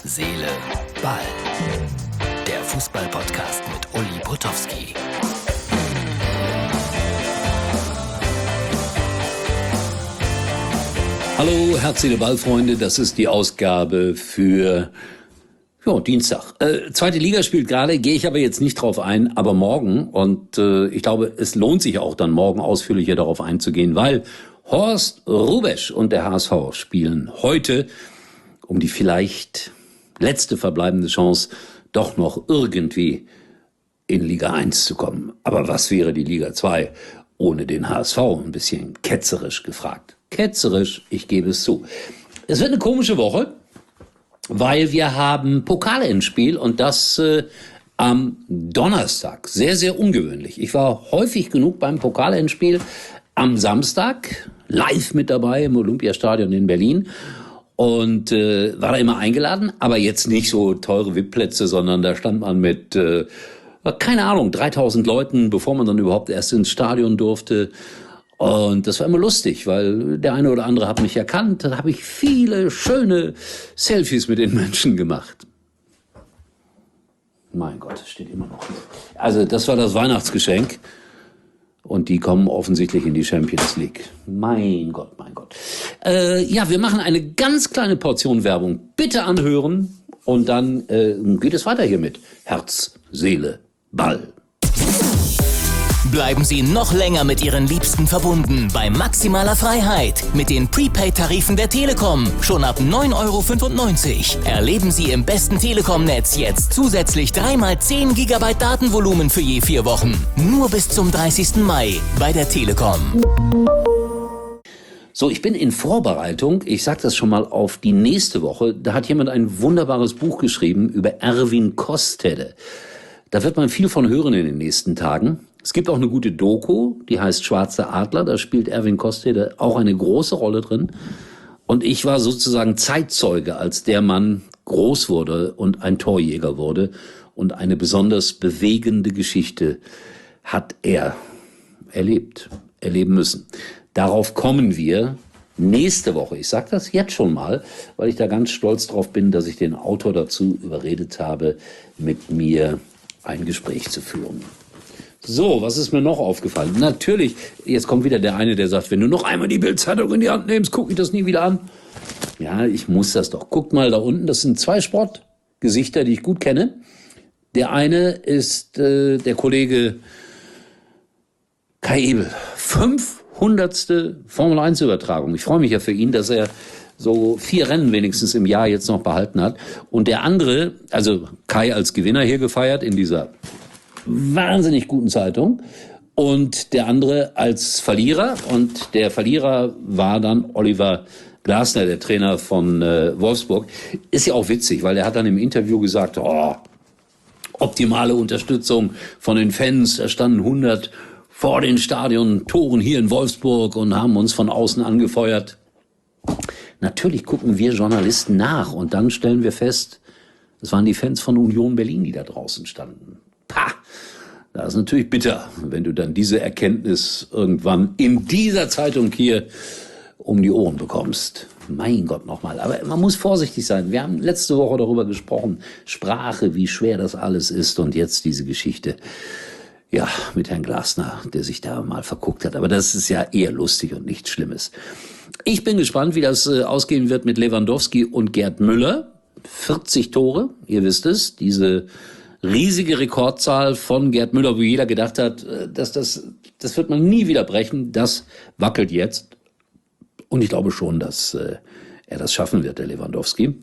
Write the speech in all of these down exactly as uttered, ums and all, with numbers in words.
Seele, Ball. Der Fußball-Podcast mit Uli Potowski. Hallo, Herz, Seele, Ball, Freunde. Das ist die Ausgabe für ja, Dienstag. Äh, zweite Liga spielt gerade, gehe ich aber jetzt nicht drauf ein, aber morgen. Und äh, ich glaube, es lohnt sich auch dann morgen ausführlicher darauf einzugehen, weil Horst Hrubesch und der H S V spielen heute um die vielleicht letzte verbleibende Chance, doch noch irgendwie in Liga eins zu kommen. Aber was wäre die Liga zwei ohne den H S V? Ein bisschen ketzerisch gefragt. Ketzerisch, ich gebe es zu. Es wird eine komische Woche, weil wir haben Pokal-Endspiel und das äh, am Donnerstag. Sehr, sehr ungewöhnlich. Ich war häufig genug beim Pokal-Endspiel am Samstag, live mit dabei im Olympiastadion in Berlin. Und äh, war da immer eingeladen, aber jetzt nicht so teure V I P-Plätze, sondern da stand man mit, äh, keine Ahnung, dreitausend Leuten, bevor man dann überhaupt erst ins Stadion durfte. Und das war immer lustig, weil der eine oder andere hat mich erkannt. Da habe ich viele schöne Selfies mit den Menschen gemacht. Mein Gott, das steht immer noch. Also das war das Weihnachtsgeschenk. Und die kommen offensichtlich in die Champions League. Mein Gott, mein Gott. Äh, ja, wir machen eine ganz kleine Portion Werbung. Bitte anhören und dann äh, geht es weiter hier mit Herz, Seele, Ball. Bleiben Sie noch länger mit Ihren Liebsten verbunden bei maximaler Freiheit mit den Prepaid-Tarifen der Telekom. Schon ab neun Euro fünfundneunzig. Erleben Sie im besten Telekom-Netz jetzt zusätzlich drei mal zehn Gigabyte Datenvolumen für je vier Wochen. Nur bis zum dreißigsten Mai bei der Telekom. So, ich bin in Vorbereitung, ich sag das schon mal, auf die nächste Woche. Da hat jemand ein wunderbares Buch geschrieben über Erwin Kostede. Da wird man viel von hören in den nächsten Tagen. Es gibt auch eine gute Doku, die heißt Schwarze Adler. Da spielt Erwin Kostede auch eine große Rolle drin. Und ich war sozusagen Zeitzeuge, als der Mann groß wurde und ein Torjäger wurde. Und eine besonders bewegende Geschichte hat er erlebt, erleben müssen. Darauf kommen wir nächste Woche. Ich sage das jetzt schon mal, weil ich da ganz stolz drauf bin, dass ich den Autor dazu überredet habe, mit mir ein Gespräch zu führen. So, was ist mir noch aufgefallen? Natürlich, jetzt kommt wieder der eine, der sagt, wenn du noch einmal die Bild-Zeitung in die Hand nimmst, guck ich das nie wieder an. Ja, ich muss das doch. Guck mal da unten, das sind zwei Sportgesichter, die ich gut kenne. Der eine ist äh, der Kollege Kai Ebel. fünfhundertste Formel eins Übertragung. Ich freue mich ja für ihn, dass er so vier Rennen wenigstens im Jahr jetzt noch behalten hat. Und der andere, also Kai als Gewinner hier gefeiert in dieser wahnsinnig guten Zeitung und der andere als Verlierer, und der Verlierer war dann Oliver Glasner, der Trainer von äh, Wolfsburg. Ist ja auch witzig, weil er hat dann im Interview gesagt, oh, optimale Unterstützung von den Fans, da standen hundert vor den Stadiontoren hier in Wolfsburg und haben uns von außen angefeuert. Natürlich gucken wir Journalisten nach und dann stellen wir fest, das waren die Fans von Union Berlin, die da draußen standen. Pah, das ist natürlich bitter, wenn du dann diese Erkenntnis irgendwann in dieser Zeitung hier um die Ohren bekommst. Mein Gott nochmal. Aber man muss vorsichtig sein. Wir haben letzte Woche darüber gesprochen. Sprache, wie schwer das alles ist. Und jetzt diese Geschichte, ja, mit Herrn Glasner, der sich da mal verguckt hat. Aber das ist ja eher lustig und nichts Schlimmes. Ich bin gespannt, wie das äh, ausgehen wird mit Lewandowski und Gerd Müller. vierzig Tore, ihr wisst es, diese riesige Rekordzahl von Gerd Müller, wo jeder gedacht hat, dass das, das wird man nie wieder brechen. Das wackelt jetzt. Und ich glaube schon, dass äh, er das schaffen wird, der Lewandowski.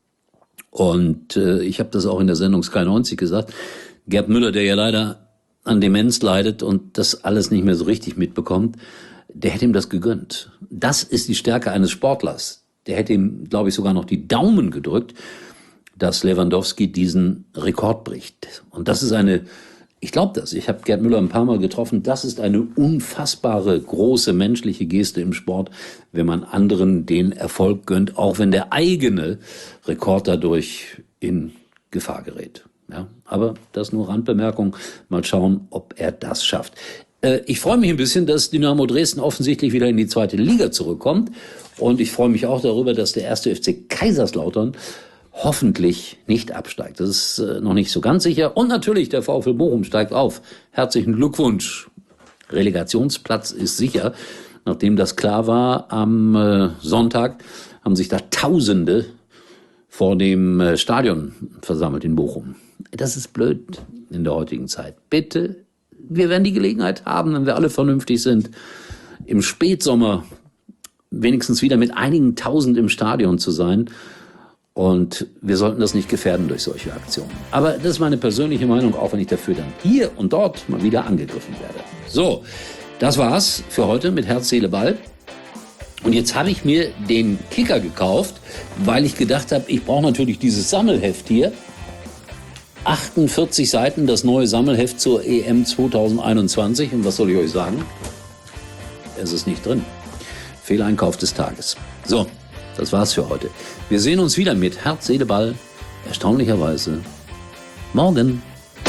Und äh, ich habe das auch in der Sendung Sky neunzig gesagt. Gerd Müller, der ja leider an Demenz leidet und das alles nicht mehr so richtig mitbekommt, der hätte ihm das gegönnt. Das ist die Stärke eines Sportlers. Der hätte ihm, glaube ich, sogar noch die Daumen gedrückt, dass Lewandowski diesen Rekord bricht. Und das ist eine, ich glaube das, ich habe Gerd Müller ein paar Mal getroffen, das ist eine unfassbare, große menschliche Geste im Sport, wenn man anderen den Erfolg gönnt, auch wenn der eigene Rekord dadurch in Gefahr gerät. Ja, aber das nur Randbemerkung. Mal schauen, ob er das schafft. Äh, ich freue mich ein bisschen, dass Dynamo Dresden offensichtlich wieder in die zweite Liga zurückkommt. Und ich freue mich auch darüber, dass der erste F C Kaiserslautern hoffentlich nicht absteigt. Das ist äh, noch nicht so ganz sicher. Und natürlich, der VfL Bochum steigt auf. Herzlichen Glückwunsch. Relegationsplatz ist sicher. Nachdem das klar war, am äh, Sonntag haben sich da Tausende vor dem äh, Stadion versammelt in Bochum. Das ist blöd in der heutigen Zeit. Bitte, wir werden die Gelegenheit haben, wenn wir alle vernünftig sind, im Spätsommer wenigstens wieder mit einigen Tausend im Stadion zu sein. Und wir sollten das nicht gefährden durch solche Aktionen. Aber das ist meine persönliche Meinung, auch wenn ich dafür dann hier und dort mal wieder angegriffen werde. So, das war's für heute mit Herz, Seele, Ball. Und jetzt habe ich mir den Kicker gekauft, weil ich gedacht habe, ich brauche natürlich dieses Sammelheft hier. achtundvierzig Seiten, das neue Sammelheft zur E M zwanzig einundzwanzig. Und was soll ich euch sagen? Es ist nicht drin. Fehleinkauf des Tages. So, das war's für heute. Wir sehen uns wieder mit Herz, Seele, Ball. Erstaunlicherweise morgen.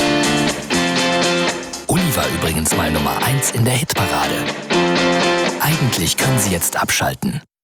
Uli war übrigens mal Nummer eins in der Hitparade. Eigentlich können Sie jetzt abschalten.